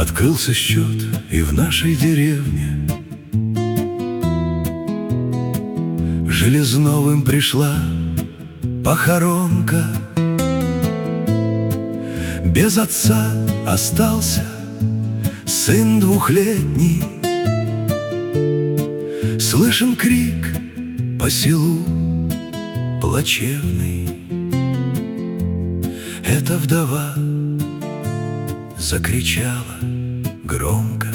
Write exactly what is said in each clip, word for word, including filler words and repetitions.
Открылся счет и в нашей деревне. Железновым пришла похоронка. Без отца остался сын двухлетний. Слышен крик по селу плачевный. Эта вдова закричала громко.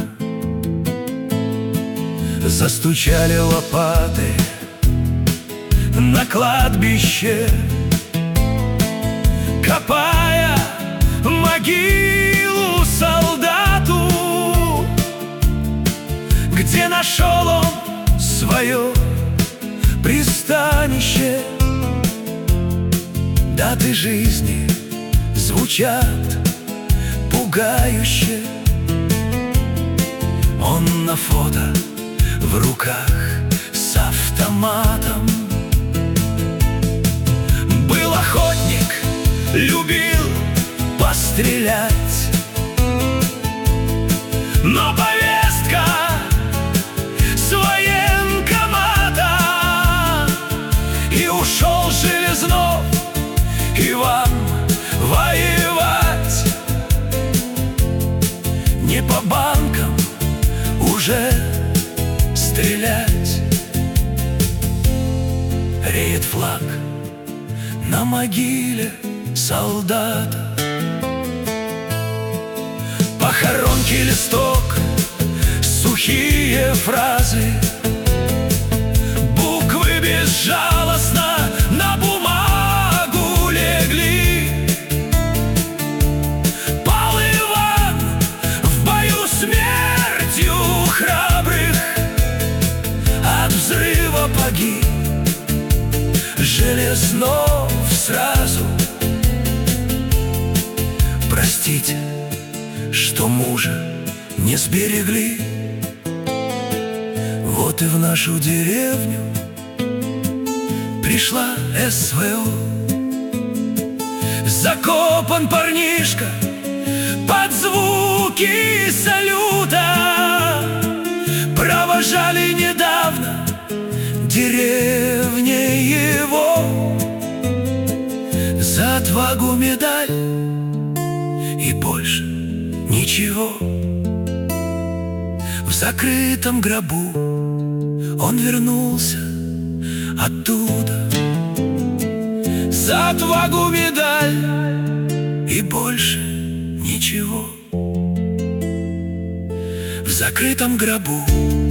Застучали лопаты на кладбище, копая могилу солдату, где нашел он свое пристанище. Даты жизни звучат пугающе. Он на фото в руках с автоматом. Был охотник, любил пострелять, но повестка с военкомата, и ушел Железнов Иван воевать. Не по банкам уже стрелять. Реет флаг на могиле солдата. Похоронки листок, сухие фразы, буквы безжалостно на бумагу легли. Пал Иван в бою смертью храбрых, от взрыва погиб Железнов сразу. Простите, что мужа не сберегли. Вот и в нашу деревню пришла эс вэ о. Закопан парнишка под звуки салюта. Провожали недавно деревне его. За отвагу медаль и больше ничего. В закрытом гробу он вернулся оттуда. За отвагу медаль и больше ничего. В закрытом гробу